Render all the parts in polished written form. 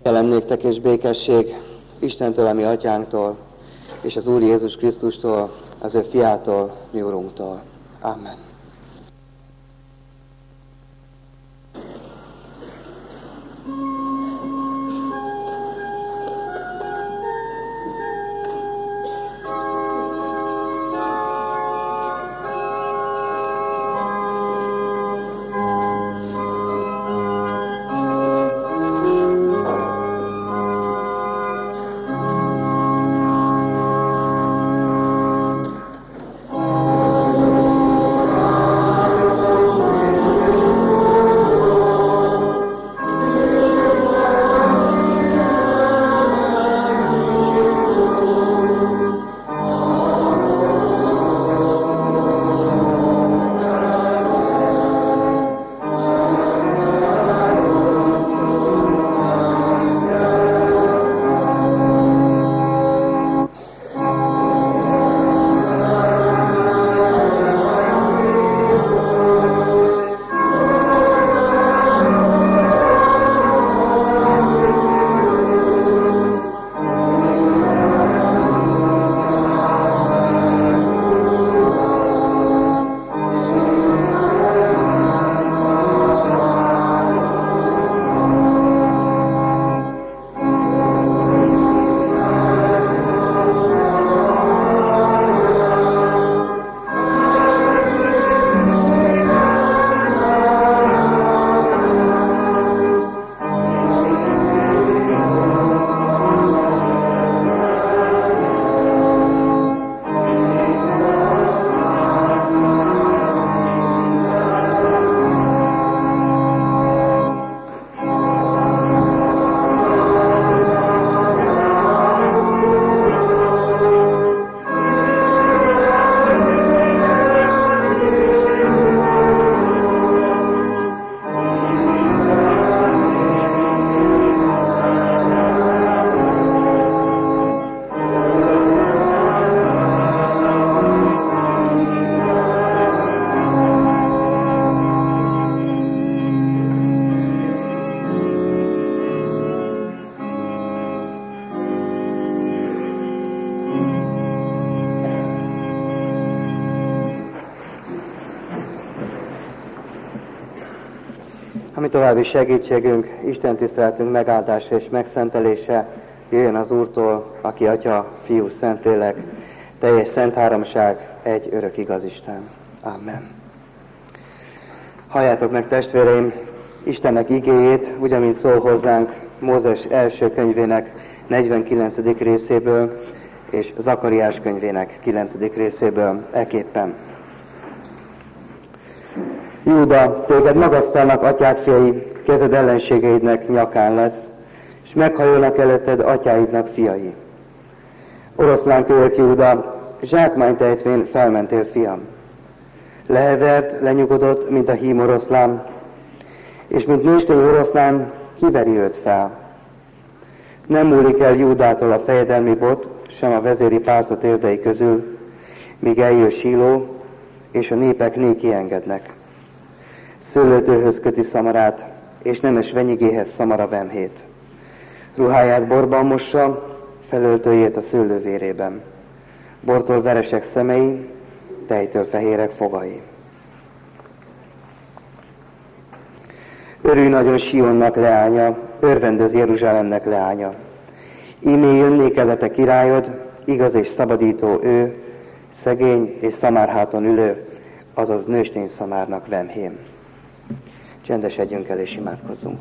Kegyelem néktek és békesség Istentől, a mi atyánktól, és az Úr Jézus Krisztustól, az ő fiától, mi Urunktól. Amen. Ami további segítségünk, Isten tiszteletünk megáldása és megszentelése jöjjön az Úrtól, aki Atya, Fiú, Szentlélek, teljes szent háromság, egy örök igaz Isten. Amen. Halljátok meg, testvéreim, Istennek igéjét, ugyanint szól hozzánk Mózes első könyvének 49. részéből, és Zakariás könyvének 9. részéből eképpen. Júda, téged magasztalnak atyád fiai, kezed ellenségeidnek nyakán lesz, és meghajolnak előtted atyáidnak fiai. Oroszlán kölyök Júda, zsákmányt ejtvén felmentél, fiam. Lehevert, lenyugodott, mint a hím oroszlán, és mint nőstény oroszlán kiveri őt fel. Nem múlik el Júdától a fejedelmi bot, sem a vezéri pálca térdei közül, míg eljön Síló, és a népek néki engednek. Szőlőtőhöz köti szamarát, és nemes venyigéhez szamara vemhét. Ruháját borban mossa, felöltőjét a szőlővérében. Bortól veresek szemei, tejtől fehérek fogai. Örülj nagyon Sionnak leánya, örvendöz Jeruzsálemnek leánya. Ímé jön néked királyod, igaz és szabadító ő, szegény és szamárháton ülő, azaz nőstény szamárnak vemhém. Csendesedjünk el és imádkozzunk.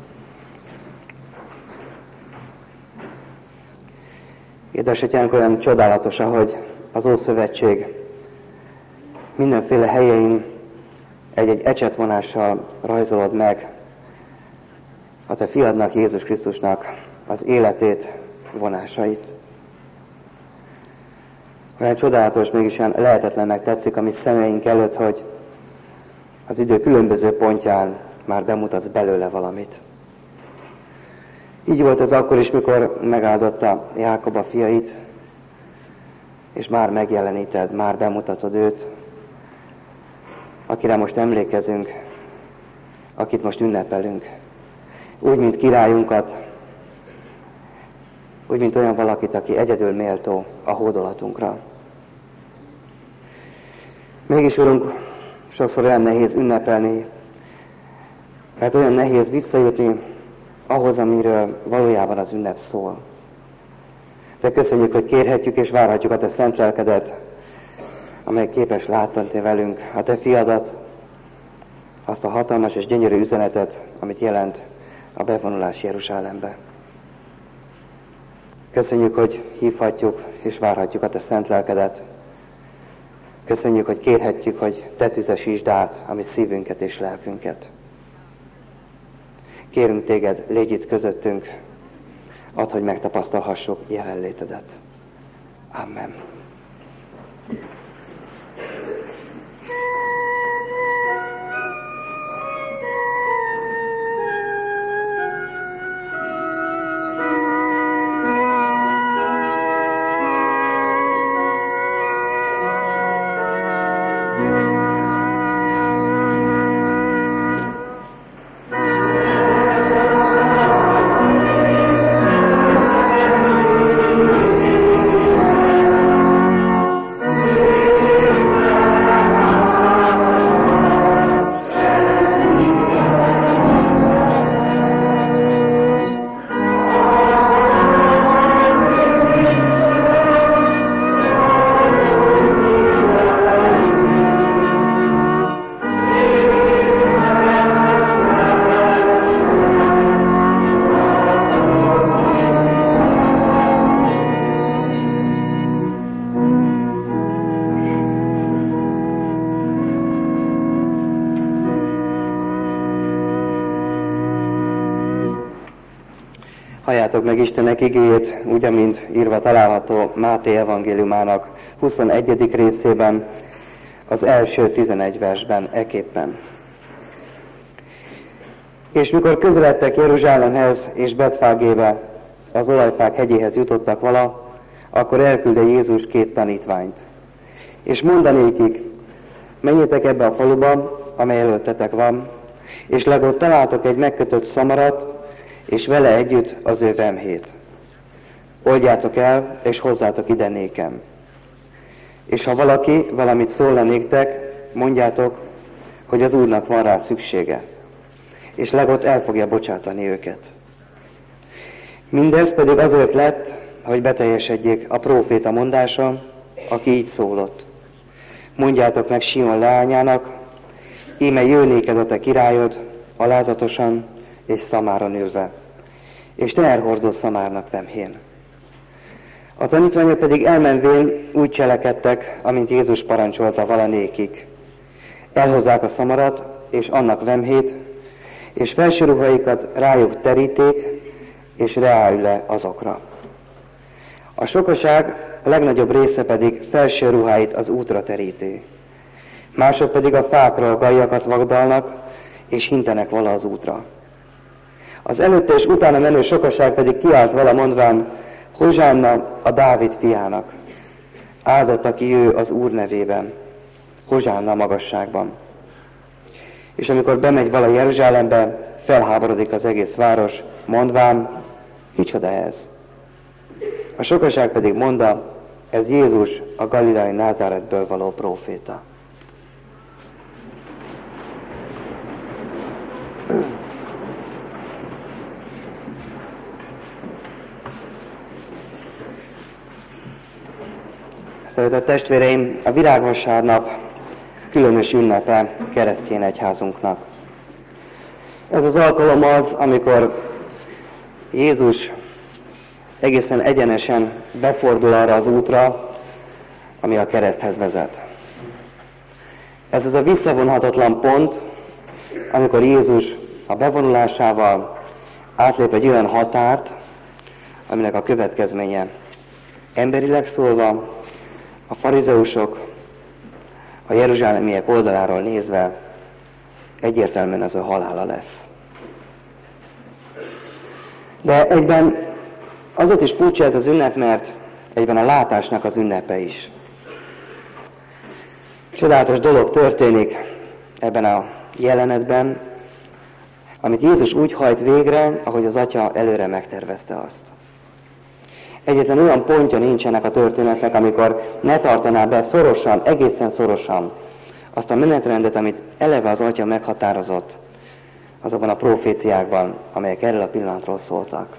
Édesatyánk, olyan csodálatos, ahogy az Ószövetség mindenféle helyein egy-egy ecsetvonással rajzolod meg a te fiadnak, Jézus Krisztusnak az életét, vonásait. Olyan csodálatos, mégis olyan lehetetlennek tetszik a mi szemeink előtt, hogy az idő különböző pontján már bemutatsz belőle valamit. Így volt ez akkor is, mikor megáldotta Jákob a fiait, és már megjeleníted, már bemutatod őt, akire most emlékezünk, akit most ünnepelünk. Úgy, mint királyunkat, úgy, mint olyan valakit, aki egyedül méltó a hódolatunkra. Mégis, Urunk, sokszor olyan nehéz ünnepelni, mert olyan nehéz visszajutni ahhoz, amiről valójában az ünnep szól. De köszönjük, hogy kérhetjük és várhatjuk a Te szent lelkedet, amely képes láttatni velünk a Te fiadat, azt a hatalmas és gyönyörű üzenetet, amit jelent a bevonulás Jeruzsálembe. Köszönjük, hogy hívhatjuk és várhatjuk a Te szent lelkedet. Köszönjük, hogy kérhetjük, hogy Te tüzesítsd át a mi szívünket és lelkünket. Kérünk Téged, légy itt közöttünk, add, hogy megtapasztalhassuk jelenlétedet. Amen. Halljátok meg Istenek igéjét, úgy, amint írva található Máté evangéliumának 21. részében, az első 11 versben eképpen. És mikor közeledtek Jeruzsálemhez és Betfágébe, az olajfák hegyéhez jutottak vala, akkor elküldte Jézus 2 tanítványt. És mondanékik, menjetek ebbe a faluba, amely előttetek van, és legott találtok egy megkötött szamarat, és vele együtt az ő vemhét. Oldjátok el, és hozzátok ide nékem. És ha valaki valamit szólna néktek, mondjátok, hogy az Úrnak van rá szüksége, és legott el fogja bocsátani őket. Mindez pedig azért lett, hogy beteljesedjék a próféta mondása, aki így szólott. Mondjátok meg Sion leányának, íme jő néked a te királyod, alázatosan és szamáron ülve, és teherhordó szamárnak vemhén. A tanítványok pedig elmenvén úgy cselekedtek, amint Jézus parancsolta valanékik. Elhozzák a szamarat, és annak vemhét, és felső ruhaikat rájuk teríték, és reáll le azokra. A sokaság a legnagyobb része pedig felső ruháit az útra teríti. Mások pedig a fákra a gajjakat vagdalnak, és hintenek vala az útra. Az előtte és utána menő sokaság pedig kiállt vala mondván, Hozsánna a Dávid fiának. Áldott, aki ő az Úr nevében. Hozsánna a magasságban. És amikor bemegy vala Jeruzsálembe, felháborodik az egész város, mondván, micsoda ez? A sokaság pedig mondta, ez Jézus, a galileai Názáretből való próféta. Szeretett testvéreim, a virágvasárnap különös ünnepe keresztény egyházunknak. Ez az alkalom az, amikor Jézus egészen egyenesen befordul arra az útra, ami a kereszthez vezet. Ez az a visszavonhatatlan pont, amikor Jézus a bevonulásával átlép egy olyan határt, aminek a következménye emberileg szólva a farizeusok, a jeruzsálemiek oldaláról nézve egyértelműen ez a halála lesz. De egyben azért is furcsa ez az ünnep, mert egyben a látásnak az ünnepe is. Csodálatos dolog történik ebben a jelenetben, amit Jézus úgy hajt végre, ahogy az Atya előre megtervezte azt. Egyetlen olyan pontja nincsenek a történetnek, amikor ne tartaná be szorosan, egészen szorosan azt a menetrendet, amit eleve az Atya meghatározott azokban a proféciákban, amelyek erről a pillanatról szóltak.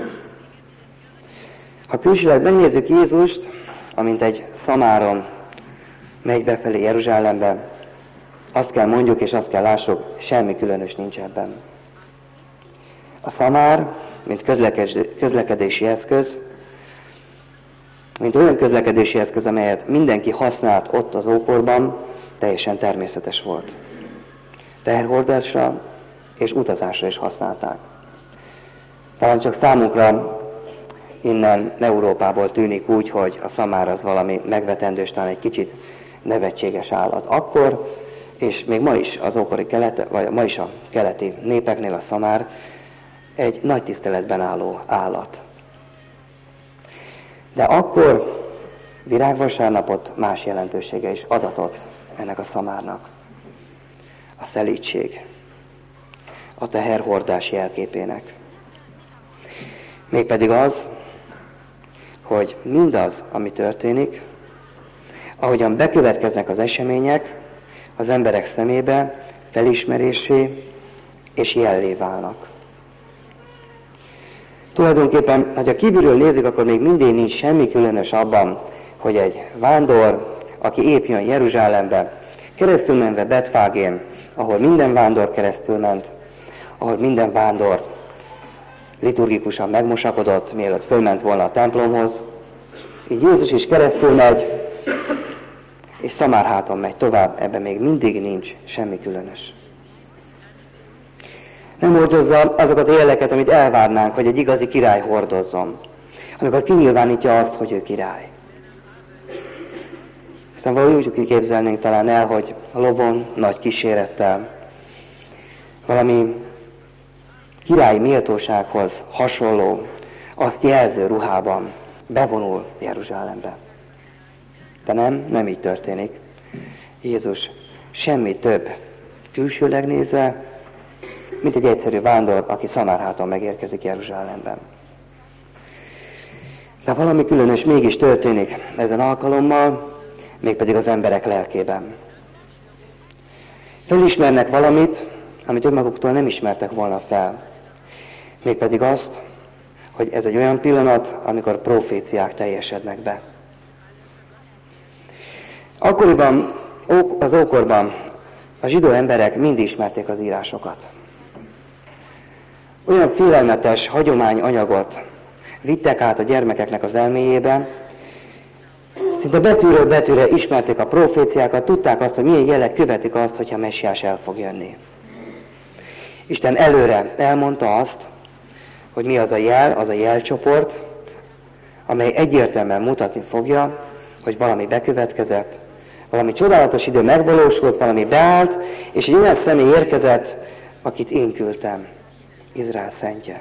Ha külsőleg megnézzük Jézust, amint egy szamáron megy befelé Jeruzsálembe, azt kell mondjuk és azt kell lássuk, semmi különös nincs ebben. A szamár, mint közlekedési eszköz, mint olyan közlekedési eszköz, amelyet mindenki használt ott az ókorban, teljesen természetes volt. Teherhordásra és utazásra is használták. Talán csak számunkra innen Európából tűnik úgy, hogy a szamár az valami megvetendő, talán egy kicsit nevetséges állat. Akkor, és még ma is az ókori vagy ma is a keleti népeknél a szamár egy nagy tiszteletben álló állat. De akkor virágvasárnapot más jelentősége is adatott ennek a szamárnak. A szelídség, a teherhordás jelképének. Mégpedig az, hogy mindaz, ami történik, ahogyan bekövetkeznek az események, az emberek szemébe felismerésé és jellé válnak. Tulajdonképpen, ha kívülről nézzük, akkor még mindig nincs semmi különös abban, hogy egy vándor, aki épp jön Jeruzsálembe, keresztül menve Betfágén, ahol minden vándor keresztül ment, ahol minden vándor liturgikusan megmosakodott, mielőtt fölment volna a templomhoz, így Jézus is keresztül megy, és Szamárháton megy tovább, ebben még mindig nincs semmi különös. Nem hordozza azokat a jeleket, amit elvárnánk, hogy egy igazi király hordozzon, amikor kinyilvánítja azt, hogy ő király. Aztán valahogy úgy képzelnénk talán el, hogy a lovon, nagy kísérettel, valami királyi méltósághoz hasonló, azt jelző ruhában bevonul Jeruzsálembe. De nem így történik. Jézus semmi több külsőleg nézve, mint egy egyszerű vándor, aki Szamárháton megérkezik Jeruzsálemben. De valami különös mégis történik ezen alkalommal, mégpedig az emberek lelkében. Felismernek valamit, amit önmaguktól nem ismertek volna fel. Mégpedig azt, hogy ez egy olyan pillanat, amikor proféciák teljesednek be. Akkoriban, az ókorban a zsidó emberek mind ismerték az írásokat. Olyan félelmetes hagyományanyagot vittek át a gyermekeknek az elméjébe, szinte betűről betűre ismerték a proféciákat, tudták azt, hogy milyen jelek követik azt, hogyha Messiás el fog jönni. Isten előre elmondta azt, hogy mi az a jelcsoport, amely egyértelműen mutatni fogja, hogy valami bekövetkezett, valami csodálatos idő megvalósult, valami beállt, és egy olyan személy érkezett, akit én küldtem, Izrael szentje.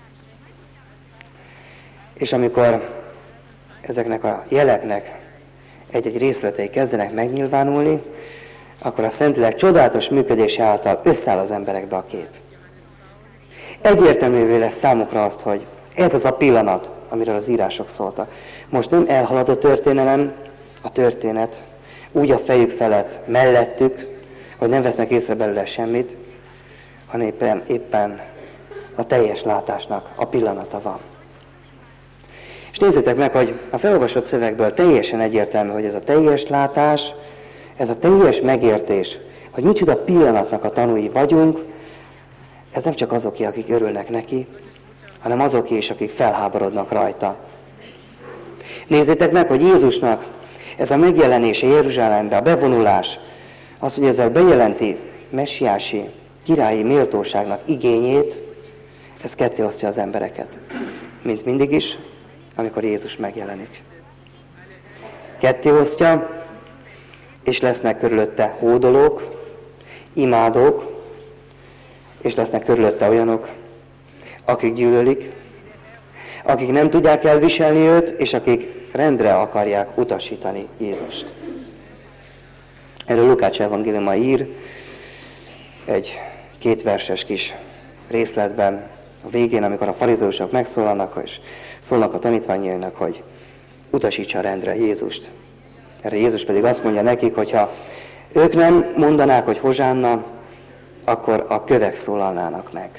És amikor ezeknek a jeleknek egy-egy részletei kezdenek megnyilvánulni, akkor a Szentlélek csodálatos működése által összeáll az emberekbe a kép. Egyértelművé lesz számukra azt, hogy ez az a pillanat, amiről az írások szóltak. Most nem elhalad a történet, úgy a fejük felett mellettük, hogy nem vesznek észre belőle semmit, hanem éppen a teljes látásnak a pillanata van. És nézzétek meg, hogy a felolvasott szövegből teljesen egyértelmű, hogy ez a teljes látás, ez a teljes megértés, hogy micsoda pillanatnak a tanúi vagyunk, ez nem csak azoké, akik örülnek neki, hanem azoké is, akik felháborodnak rajta. Nézzétek meg, hogy Jézusnak ez a megjelenése Jeruzsálembe, a bevonulás, az, hogy ezzel bejelenti messiási, királyi méltóságnak igényét, ez kettéosztja az embereket. Mint mindig is, amikor Jézus megjelenik. Kettéosztja, és lesznek körülötte hódolók, imádók, és lesznek körülötte olyanok, akik gyűlölik, akik nem tudják elviselni őt, és akik rendre akarják utasítani Jézust. Erről Lukács evangéliuma ír egy 2 verses kis részletben, A végén, amikor a farizeusok megszólalnak, és szólnak a tanítványainak, hogy utasítsa rendre Jézust. Erre Jézus pedig azt mondja nekik, hogy ha ők nem mondanák, hogy hozsánna, akkor a kövek szólalnának meg.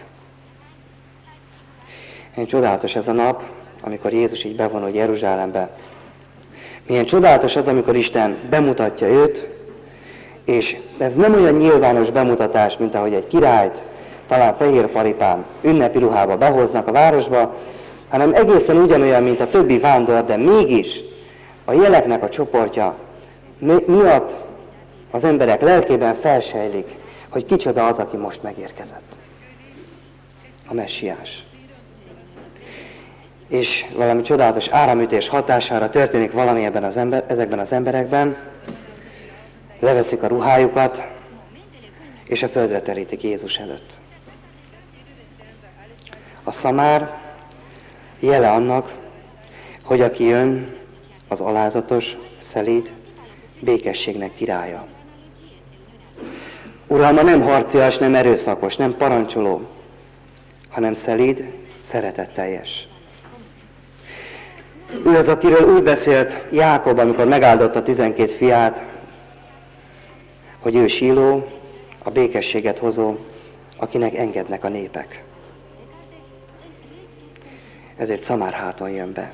Milyen csodálatos ez a nap, amikor Jézus így bevonul Jeruzsálembe. Milyen csodálatos az, amikor Isten bemutatja őt, és ez nem olyan nyilvános bemutatás, mint ahogy egy királyt, talán fehér paripán, ünnepi ruhába behoznak a városba, hanem egészen ugyanolyan, mint a többi vándor, de mégis a jeleknek a csoportja miatt az emberek lelkében felsejlik, hogy kicsoda az, aki most megérkezett. A messiás. És valami csodálatos áramütés hatására történik valami ezekben az emberekben, leveszik a ruhájukat, és a földre terítik Jézus előtt. A szamár jele annak, hogy aki jön, az alázatos, szelíd, békességnek királya. Uralma nem harcias, nem erőszakos, nem parancsoló, hanem szelíd, szeretetteljes. Ő az, akiről úgy beszélt Jákob, amikor megáldotta 12 fiát, hogy ő Síló, a békességet hozó, akinek engednek a népek. Ezért szamár háton jön be.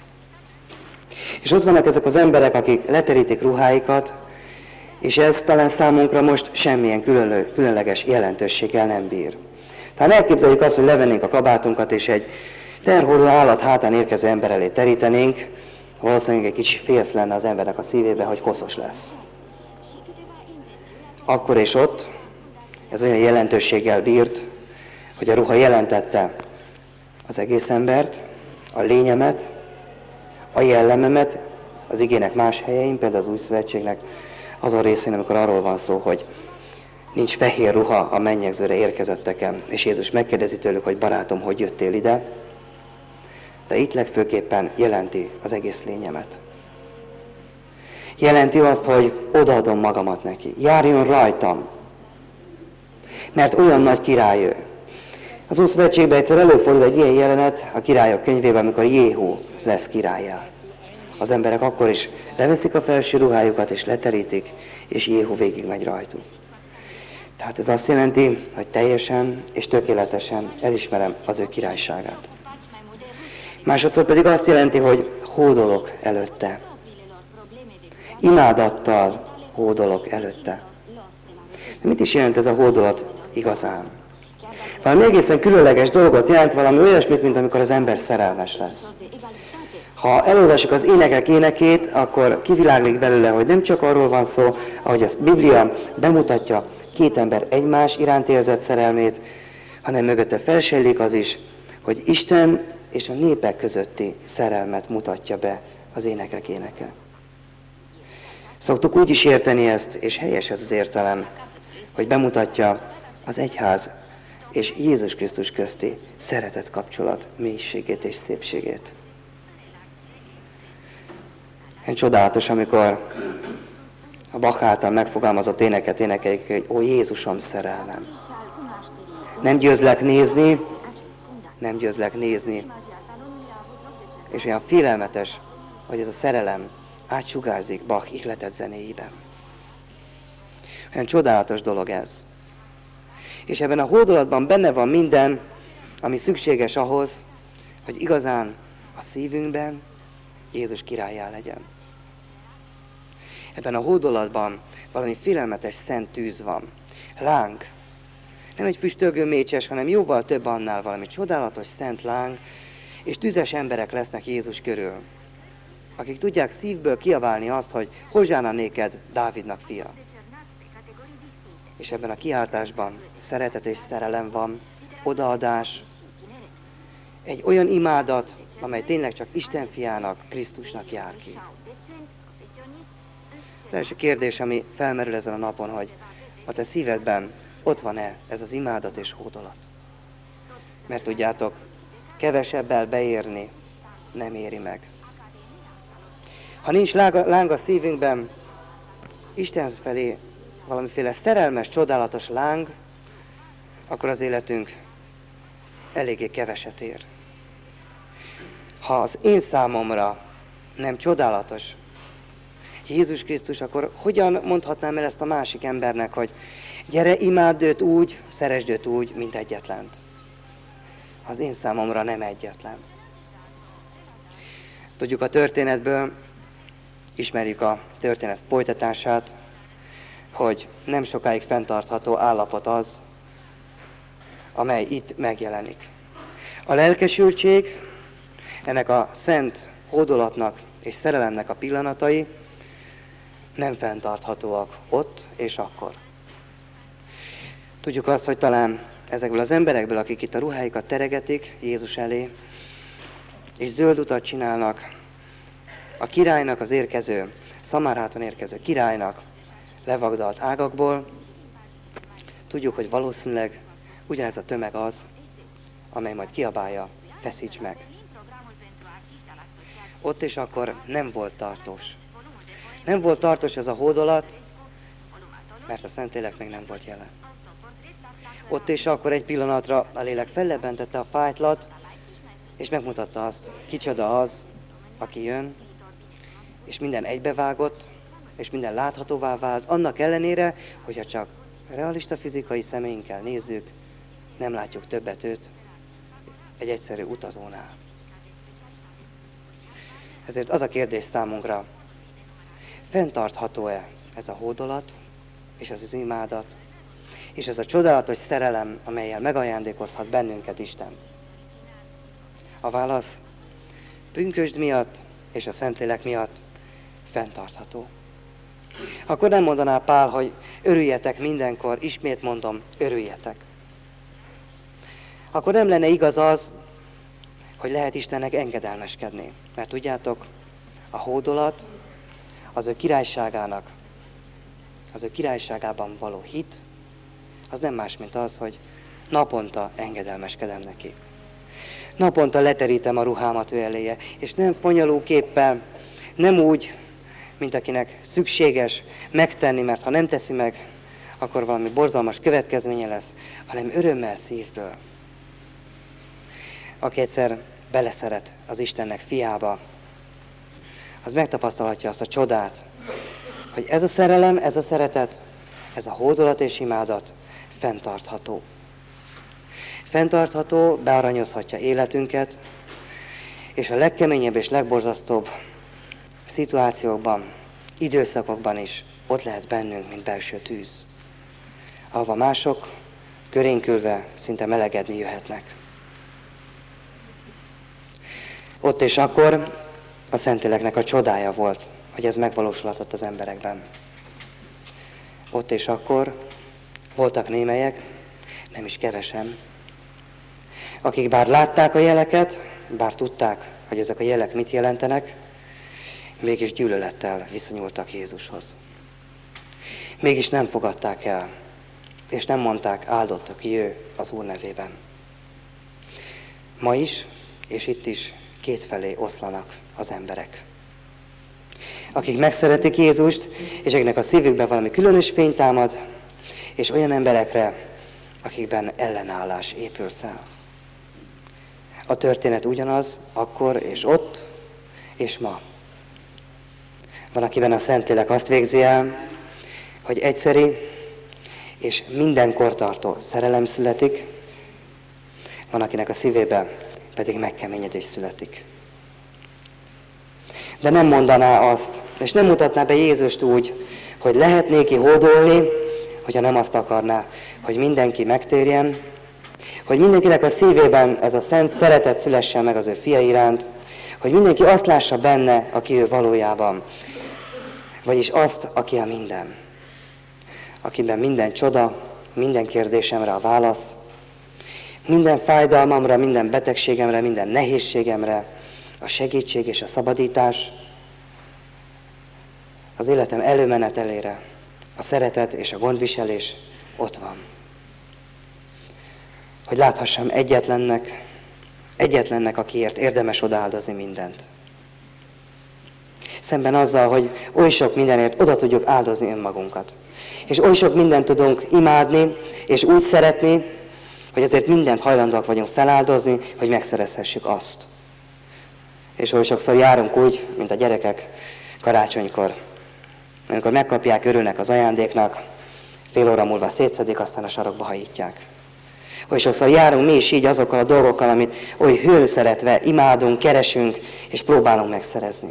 És ott vannak ezek az emberek, akik leterítik ruháikat, és ez talán számunkra most semmilyen különleges jelentőséggel nem bír. Tehát elképzeljük azt, hogy levennénk a kabátunkat, és egy terhordó állat hátán érkező ember elé terítenénk, valószínűleg egy kicsi félsz lenne az embernek a szívébe, hogy koszos lesz. Akkor és ott ez olyan jelentőséggel bírt, hogy a ruha jelentette az egész embert, a lényemet, a jellememet, az igének más helyein, például az Új Szövetségnek azon részén, amikor arról van szó, hogy nincs fehér ruha a mennyegzőre érkezetteken, és Jézus megkérdezi tőlük, hogy barátom, hogy jöttél ide, de itt legfőképpen jelenti az egész lényemet. Jelenti azt, hogy odaadom magamat neki, járjon rajtam, mert olyan nagy király ő. Az Új Szövetségben egyszer előfordul egy ilyen jelenet a királyok könyvében, amikor Jéhú lesz királlyá. Az emberek akkor is leveszik a felső ruhájukat és leterítik, és Jéhú végigmegy rajtuk. Tehát ez azt jelenti, hogy teljesen és tökéletesen elismerem az ő királyságát. Másodszor pedig azt jelenti, hogy hódolok előtte. Imádattal hódolok előtte. De mit is jelent ez a hódolat igazán? Valami egészen különleges dolgot jelent, valami olyasmit, mint amikor az ember szerelmes lesz. Ha elolvasjuk az énekek énekét, akkor kiviláglik belőle, hogy nem csak arról van szó, ahogy a Biblia bemutatja két ember egymás iránt érzett szerelmét, hanem mögötte felsejlik az is, hogy Isten és a népek közötti szerelmet mutatja be az énekek éneke. Szoktuk úgy is érteni ezt, és helyes ez az értelem, hogy bemutatja az egyház és Jézus Krisztus közti szeretet kapcsolat mélységét és szépségét. Csodálatos, amikor a Bach által megfogalmazott éneket énekeljük, hogy ó Jézusom szerelmem. Nem győzlek nézni, és olyan félelmetes, hogy ez a szerelem átsugárzik Bach ihletett zenéiben. Olyan csodálatos dolog ez. És ebben a hódolatban benne van minden, ami szükséges ahhoz, hogy igazán a szívünkben Jézus királlyá legyen. Ebben a hódolatban valami félelmetes szent tűz van. Láng. Nem egy füstölgő mécses, hanem jóval több annál, valami csodálatos szent láng, és tüzes emberek lesznek Jézus körül, akik tudják szívből kiabálni azt, hogy hozsánna néked, Dávidnak fia. És ebben a kiáltásban szeretet és szerelem van, odaadás, egy olyan imádat, amely tényleg csak Isten fiának, Krisztusnak jár ki. Az első kérdés, ami felmerül ezen a napon, hogy a te szívedben ott van-e ez az imádat és hódolat? Mert tudjátok, kevesebbel beérni nem éri meg. Ha nincs láng a szívünkben, Isten felé valamiféle szerelmes, csodálatos láng, akkor az életünk eléggé keveset ér. Ha az én számomra nem csodálatos Jézus Krisztus, akkor hogyan mondhatnám el ezt a másik embernek, hogy gyere, imádd őt úgy, szeresd őt úgy, mint egyetlent. Az én számomra nem egyetlen. Tudjuk a történetből, ismerjük a történet folytatását, hogy nem sokáig fenntartható állapot az, amely itt megjelenik. A lelkesültség, ennek a szent hódolatnak és szerelemnek a pillanatai nem fenntarthatóak ott és akkor. Tudjuk azt, hogy talán ezekből az emberekből, akik itt a ruháikat teregetik Jézus elé, és zöld utat csinálnak a királynak az érkező, Szamárháton érkező királynak levagdalt ágakból, tudjuk, hogy valószínűleg ugyanez a tömeg az, amely majd kiabálja, feszíts meg. Ott és akkor nem volt tartós. Nem volt tartós ez a hódolat, mert a Szentlélek még nem volt jelen. Ott és akkor egy pillanatra a lélek fellebbentette a fájtlat, és megmutatta azt, kicsoda az, aki jön, és minden egybevágott, és minden láthatóvá vált, annak ellenére, hogyha csak realista fizikai szemeinkkel nézzük, nem látjuk többet őt egy egyszerű utazónál. Ezért az a kérdés számunkra, fenntartható-e ez a hódolat, és az imádat, és ez a csodálatos szerelem, amellyel megajándékozhat bennünket Isten? A válasz pünkösd miatt és a Szentlélek miatt fenntartható. Akkor nem mondaná Pál, hogy örüljetek mindenkor, ismét mondom, örüljetek. Akkor nem lenne igaz az, hogy lehet Istennek engedelmeskedni. Mert tudjátok, a hódolat az ő királyságának, az ő királyságában való hit, az nem más, mint az, hogy naponta engedelmeskedem neki. Naponta leterítem a ruhámat ő eléje, és nem fonyolóképpen, nem úgy, mint akinek szükséges megtenni, mert ha nem teszi meg, akkor valami borzalmas következménye lesz, hanem örömmel szívből. Aki egyszer beleszeret az Istennek fiába, az megtapasztalhatja azt a csodát, hogy ez a szerelem, ez a szeretet, ez a hódolat és imádat fenntartható. Fenntartható, bearanyozhatja életünket, és a legkeményebb és legborzasztóbb szituációkban, időszakokban is ott lehet bennünk, mint belső tűz, ahova mások körénkülve szinte melegedni jöhetnek. Ott és akkor a Szentléleknek a csodája volt, hogy ez megvalósulhatott az emberekben. Ott és akkor voltak némelyek, nem is kevesen, akik bár látták a jeleket, bár tudták, hogy ezek a jelek mit jelentenek, mégis gyűlölettel viszonyultak Jézushoz. Mégis nem fogadták el, és nem mondták, áldotta ki ő az Úr nevében. Ma is, és itt is kétfelé oszlanak az emberek. Akik megszeretik Jézust, és akiknek a szívükben valami különös fény támad, és olyan emberekre, akikben ellenállás épül fel. A történet ugyanaz, akkor és ott, és ma. Van, akiben a Szentlélek azt végzi el, hogy egyszeri és mindenkor tartó szerelem születik, van, akinek a szívében pedig megkeményedés születik. De nem mondaná azt, és nem mutatná be Jézust úgy, hogy lehet néki hódolni, hogyha nem azt akarná, hogy mindenki megtérjen, hogy mindenkinek a szívében ez a szent szeretet szülessen meg az ő fia iránt, hogy mindenki azt lássa benne, aki ő valójában, vagyis azt, aki a minden, akiben minden csoda, minden kérdésemre a válasz, minden fájdalmamra, minden betegségemre, minden nehézségemre a segítség és a szabadítás, az életem előmenetelére a szeretet és a gondviselés ott van. Hogy láthassam egyetlennek, akiért érdemes odaáldozni mindent. Szemben azzal, hogy oly sok mindenért oda tudjuk áldozni önmagunkat. És oly sok mindent tudunk imádni, és úgy szeretni, hogy azért mindent hajlandóak vagyunk feláldozni, hogy megszerezhessük azt. És oly sokszor járunk úgy, mint a gyerekek karácsonykor. Amikor megkapják, örülnek az ajándéknak, fél óra múlva szétszedik, aztán a sarokba hajítják. Oly sokszor járunk mi is így azokkal a dolgokkal, amit oly hőszeretve imádunk, keresünk, és próbálunk megszerezni.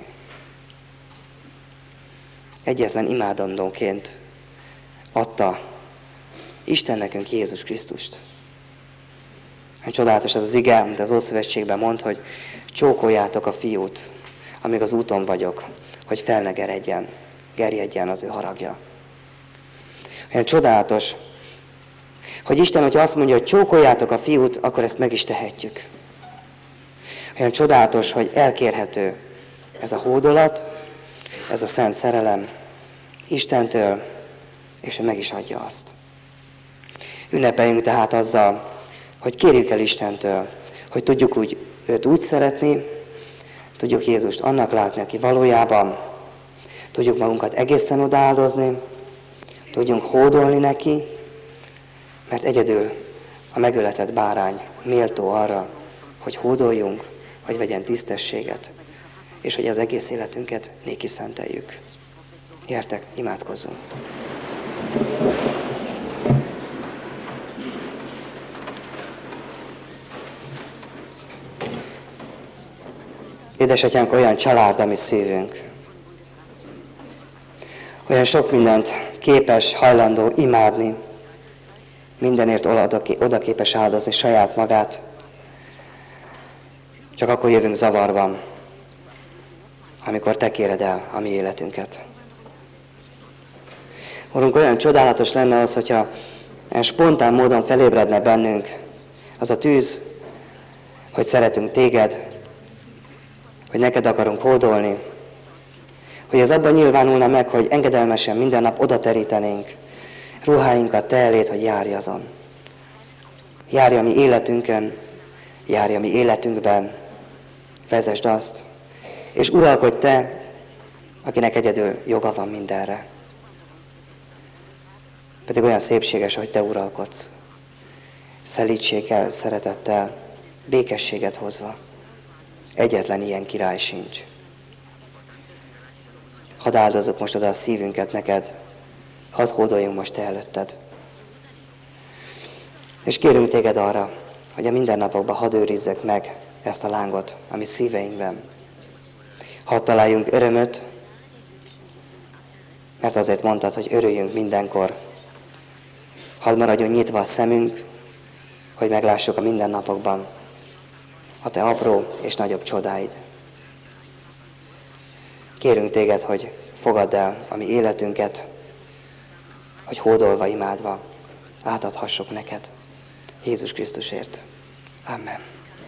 Egyetlen imádandóként adta Isten nekünk Jézus Krisztust. Csodálatos az ige, de az Ószövetségben mond, hogy csókoljátok a fiút, amíg az úton vagyok, hogy fel ne gerjedjen az ő haragja. Olyan csodálatos, hogy Isten, hogyha azt mondja, hogy csókoljátok a fiút, akkor ezt meg is tehetjük. Olyan csodálatos, hogy elkérhető ez a hódolat, ez a szent szerelem Istentől, és ő meg is adja azt. Ünnepeljünk tehát azzal, hogy kérjük el Istentől, hogy tudjuk őt úgy szeretni, tudjuk Jézust annak látni, aki valójában, tudjuk magunkat egészen odaáldozni, tudjunk hódolni neki, mert egyedül a megöletett bárány méltó arra, hogy hódoljunk, hogy vegyen tisztességet, és hogy az egész életünket néki szenteljük. Gyertek, imádkozzunk! Édesatyánk, olyan család, ami szívünk. Olyan sok mindent képes, hajlandó imádni, mindenért oda képes áldozni saját magát. Csak akkor jövünk zavarban, amikor Te kéred el a mi életünket. Urunk, olyan csodálatos lenne az, hogyha spontán módon felébredne bennünk az a tűz, hogy szeretünk Téged, hogy neked akarunk hódolni, hogy ez abban nyilvánulna meg, hogy engedelmesen minden nap oda terítenénk ruháinkat Te eléd, hogy járj azon. Járj a mi életünkön, járj a mi életünkben, vezesd azt, és uralkodj Te, akinek egyedül joga van mindenre. Pedig olyan szépséges, hogy Te uralkodsz. Szelídséggel, szeretettel, békességet hozva. Egyetlen ilyen király sincs. Hadd áldozok most oda a szívünket neked, hadd hódoljunk most Te előtted. És kérünk Téged arra, hogy a mindennapokban hadd őrizzek meg ezt a lángot, ami szíveinkben. Hadd találjunk örömöt, mert azért mondtad, hogy örüljünk mindenkor. Hadd maradjon nyitva a szemünk, hogy meglássuk a mindennapokban a Te apró és nagyobb csodáid. Kérünk Téged, hogy fogadd el a mi életünket, hogy hódolva, imádva átadhassuk neked. Jézus Krisztusért. Amen.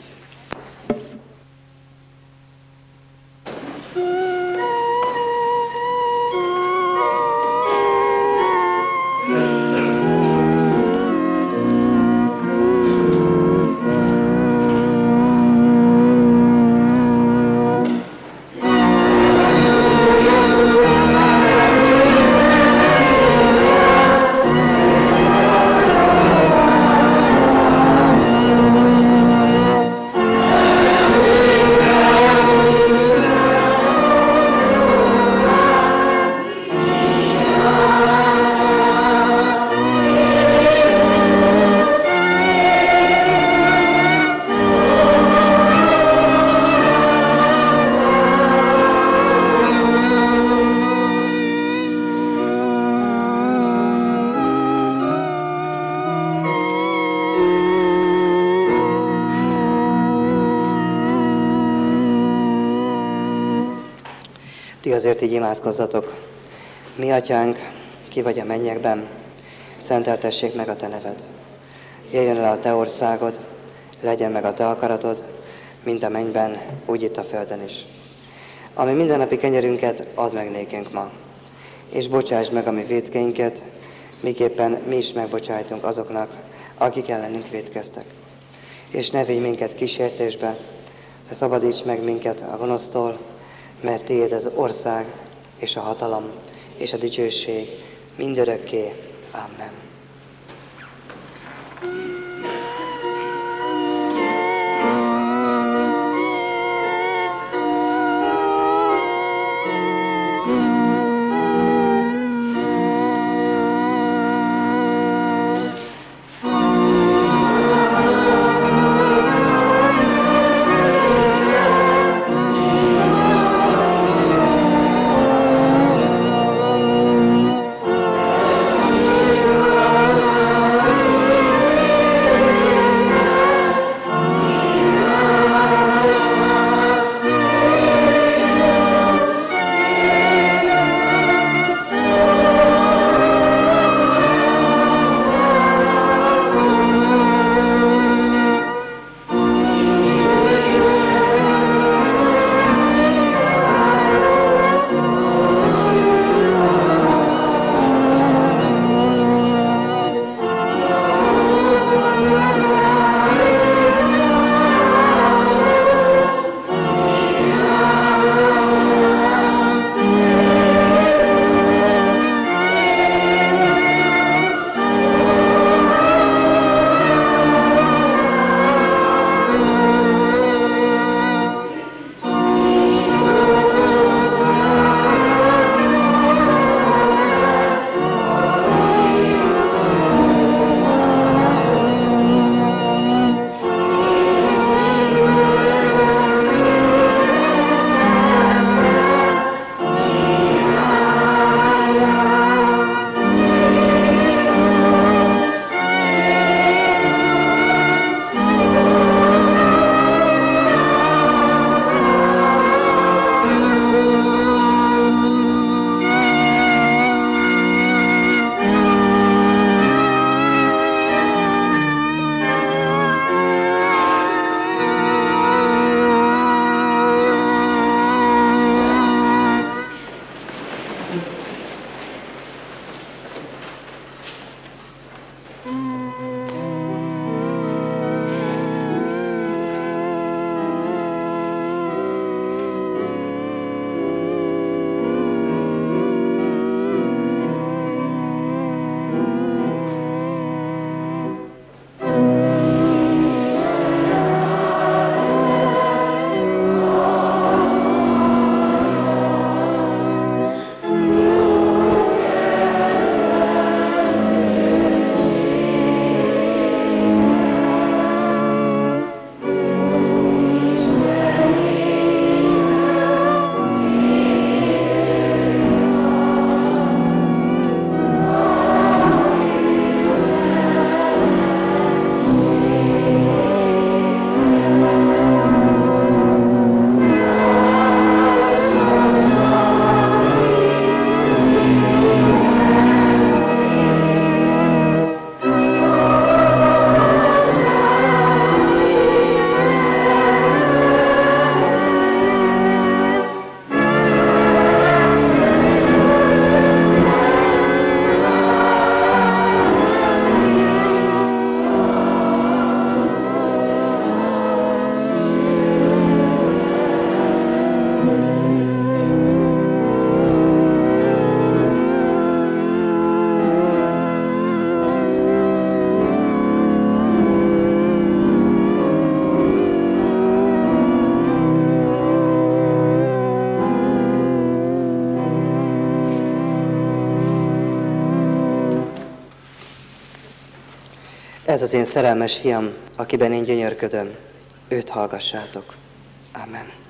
Ti azért így imádkozzatok. Mi, Atyánk, ki vagy a mennyekben, szenteltessék meg a Te neved. Jöjjön el a Te országod, legyen meg a Te akaratod, mint a mennyben, úgy itt a földön is. Ami mindennapi kenyerünket add meg nékünk ma, és bocsásd meg a mi vétkeinket, miképpen mi is megbocsájtunk azoknak, akik ellenünk vétkeztek. És ne védj minket kísértésbe, de szabadíts meg minket a gonosztól, mert Tiéd az ország, és a hatalom, és a dicsőség mindörökké. Amen. ez az én szerelmes fiam, akiben én gyönyörködöm, őt hallgassátok. Amen.